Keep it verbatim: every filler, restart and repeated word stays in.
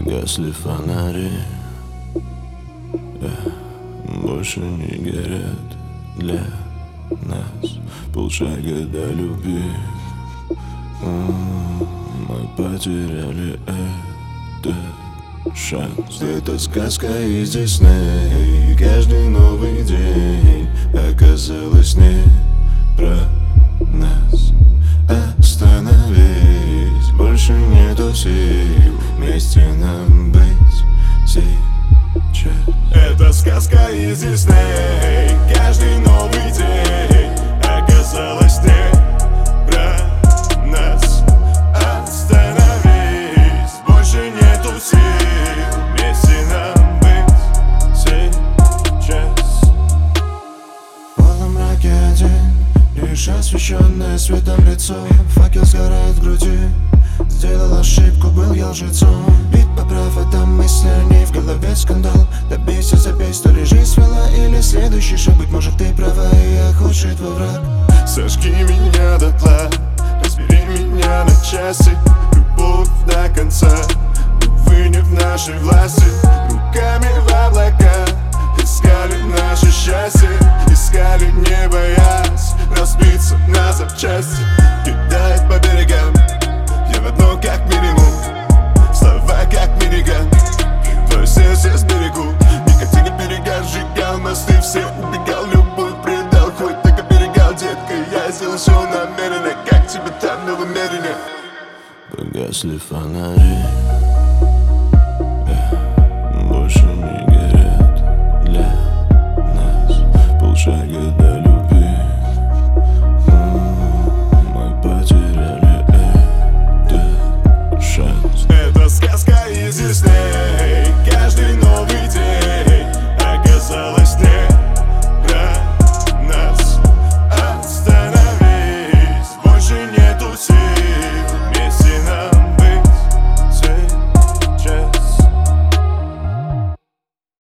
Погасли фонари, э, больше не горят для нас. Полшага до любви, М, мы потеряли этот шанс. Это сказка из Дисней. Каждый новый день оказалось не про нас. Остановись, больше нету сил вместе нам быть сейчас. Это сказка из Дисней. Каждый новый день оказалось не про нас. Остановись, больше нету сил вместе нам быть сейчас. В полумраке день, лишь освещенное светом лицо. Факел сгорает в груди. Сделал ошибку, был я лжецом. Бит по проводам, мысли о ней, в голове скандал. Добейся, забейся, то ли жизнь свела, или следующий шаг. Быть может, ты права, и я худший твой враг. Сожги меня дотла, разбери меня на части. Любовь до конца, увы, не в нашей власти. Руками в облака искали наше счастье. Искали, не боясь разбиться на запчасти. Кидает по берегам, я в одно как минимум, слова как миниган. Твое сердце сберегу, никогда не берега. Сжигал мосты, все убегал, любовь предал. Хоть так оберегал, детка, я сделал все намеренно. Как тебе там было намерение? Погасли фонари,